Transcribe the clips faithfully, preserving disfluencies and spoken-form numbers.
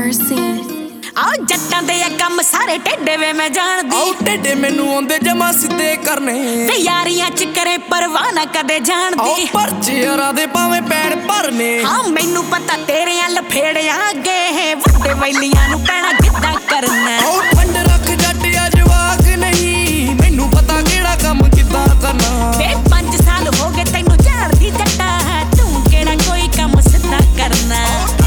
Mercy ਆਓ ਜੱਟਾਂ ਦੇ ਆ ਕੰਮ ਸਾਰੇ ਟੇਡੇ ਵੇ ਮੈਂ ਜਾਣਦੀ ਆਓ ਟੇਡੇ ਮੈਨੂੰ ਆਉਂਦੇ ਜਮਾ ਸਿੱਧੇ ਕਰਨੇ ਤੇ ਯਾਰੀਆਂ ਚ ਕਰੇ ਪਰਵਾਹ ਨਾ ਕਦੇ ਜਾਣਦੀ ਆਓ ਪਰਚੇ ਯਾਰਾਂ ਦੇ ਭਾਵੇਂ ਪੈਣ ਭਰਨੇ ਹਾਂ ਮੈਨੂੰ ਪਤਾ ਤੇਰੇ ਆ ਲਫੇੜਿਆਂ ਅੱਗੇ ਵੱਡੇ ਵੈਲੀਆਂ ਨੂੰ ਪੈਣਾ ਕਿੱਦਾਂ ਕਰਨਾ ਆਓ ਠੰਡ ਰੱਖ ਜੱਟ ਆ ਜਵਾਕ ਨਹੀਂ ਮੈਨੂੰ ਪਤਾ ਕਿਹੜਾ ਕੰਮ ਕਿੱਦਾਂ ਕਰਨਾ ਵੇ ਪੰਜ ਸਾਲ ਹੋ ਗਏ ਤੈਨੂੰ ਜਾਣਦੀ ਜੱਟਾ ਤੂੰ ਕਿਹੜਾ ਕੋਈ ਕੰਮ ਸਿੱਧਾ ਕਰਨਾ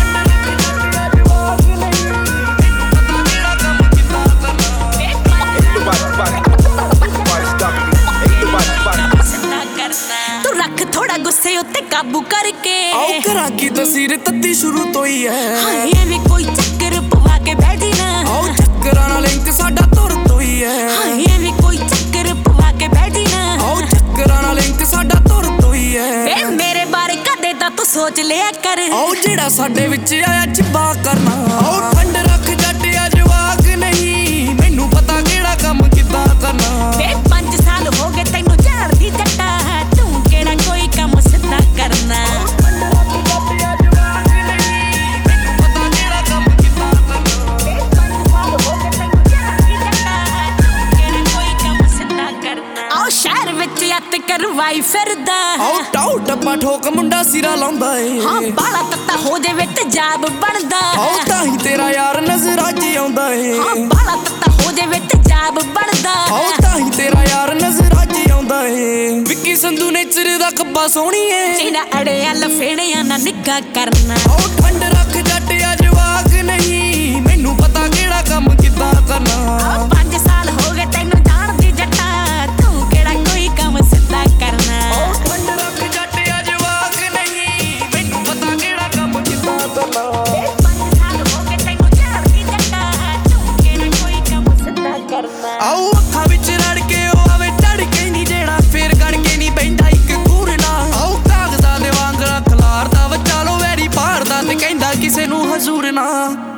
ਤੂੰ ਰੱਖ ਥੋੜਾ ਗੁੱਸੇ ਉੱਤੇ ਕਾਬੂ ਕਰਕੇ ਆਓ ਕਰਾਂ ਕੀ ਤਸਵੀਰ ਤੱਤੀ ਸ਼ੁਰੂ ਤੋਂ ਹੀ ਹੈ ਹਾਏ ਐਵੇਂ ਕੋਈ ਚੱਕਰ ਪਵਾ ਕੇ ਬਹਿ ਜੀ ਨਾ ਆਓ ਚੱਕਰਾਂ ਨਾਲ ਲਿੰਕ ਸਾਡਾ ਤੁਰ ਤੋਂ ਹੀ ਹੈ ਹਾਏ ਐਵੇਂ ਕੋਈ ਚੱਕਰ ਪਵਾ ਕੇ ਬਹਿ ਜੀ ਨਾ ਆਓ ਚੱਕਰਾਂ ਨਾਲ ਲਿੰਕ ਸਾਡਾ ਤੁਰ ਤੋਂ ਹੀ ਹੈ ਵੇ ਮੇਰੇ ਬਾਰੇ ਕਦੇ ਤਾਂ ਤੂੰ ਸੋਚ ਲਿਆ ਕਰ ਆਓ ਜਿਹੜਾ ਸਾਡੇ ਵਿੱਚ ਆਇਆ ਚਿੱਬਾ ਕਰਨਾ ਆਓ ਠੰਡ ਰੱਖ ਜੱਟ ਆ ਜਵਾਕ ਨਹੀਂ ਮੈਨੂੰ ਪਤਾ ਕਿਹੜਾ ਕੰਮ ਕਿੱਦਾਂ ਕਰਨਾ ਵੇ ਪੰਜ ਸਾਲ ਹੋ ਗਏ ਤੈਨੂੰ ਜਾਣਦੀ ਜੱਟਾ ਤੂੰ ਕਿਹੜਾ ਕੋਈ ਕੰਮ ਸਿੱਧਾ ਕਰਨਾ ਸ਼ਹਿਰ ਵਿੱਚ ਅੱਤ ਕਰਵਾਈ ਫਿਰਦਾ ਆਓ ਟਾਉ ਟੱਪਾ ਠੋਕ ਮੁੰਡਾ ਸਿਰਾ ਲਾਉਂਦਾ ਏ ਹਾਂ ਬਾਲਾ ਤੱਤਾ ਹੋ ਜਾਵੇ ਤੇ ਜਾਬ ਬਣਦਾ ਆਓ ਤਾਂ ਹੀ ਤੇਰਾ ਯਾਰ ਨਜ਼ਰ ਅੱਜ ਆਉਂਦਾ ਏ ਹਾਂ ਬਾਲਾ ਤੱਤਾ ਹੋ ਜਾਵੇ ਤੇ ਜਾਬ ਬਣਦਾ ਆਓ ਤਾਂ ਹੀ ਤੇਰਾ ਯਾਰ ਨਜ਼ਰ ਅੱਜ ਆਉਂਦਾ ਏ ਵਿੱਕੀ ਸੰਧੂ ਨੇ ਚਿਰ ਦਾ ਕੱਬਾ ਸੋਹਣੀ ਏ ਜਿਹੜਾ ਅੜਿਆ ਲਫੇੜਿਆਂ ਨਾ ਨਿੱਘਾ ਕਰਨਾ ਆਓ ਠੰਡ ਰੱਖ ਜੱਟ ਆ ਜਵਾਕ ਨਹੀਂ ਮੈਨੂੰ ਪਤਾ ਕਿਹੜਾ ਕੰਮ ਕਿੱਦਾਂ ਕਰਨਾ ਪੰਜ ਸਾਲ ਹੋ ਗਏ ਤੈਨੂੰ ਜਾਣਦੀ ਜੱਟਾ ਤੂੰ ਕਿਹੜਾ ਕੋਈ ਕੰਮ ਸਿੱਧਾ ਕਰਨਾ ਠੰਡ ਰੱਖ ਜੱਟ ਆ ਜਵਾਕ ਨਹੀਂ ਮੈਨੂੰ ਪਤਾ ਕਿਹੜਾ ਕੰਮ ਕਿੱਦਾਂ ਕਰਨਾ ਪੰਜ ਸਾਲ ਹੋ ਗਏ ਤੈਨੂੰ ਜਾਣਦੀ ਜੱਟਾ ਤੂੰ ਕਿਹੜਾ ਕੋਈ ਕੰਮ ਸਿੱਧਾ ਕਰਨਾ ਆਓ ਅੱਖਾਂ ਵਿੱਚ ਰੜ ਕੇ ਉਹ ਆਵੇ ਟੜ ਕੇ ਨਹੀਂ ਜਿਹੜਾ ਫੇਰ ਗੜ ਕੇ ਨਹੀਂ ਬੈਠਾ ਇੱਕ ਕੂਰਨਾ ਆਓ ਕਾਗਜ਼ਾਂ ਦੇ ਵਾਂਗ ਖਲਾਰਦਾ ਵਿਚਾਲੋ ਵੈਰੀ ਪਾੜਦਾ ਤੇ ਕਹਿੰਦਾ ਕਿਸੇ ਨੂੰ ਹਜ਼ੂਰ ਨਾ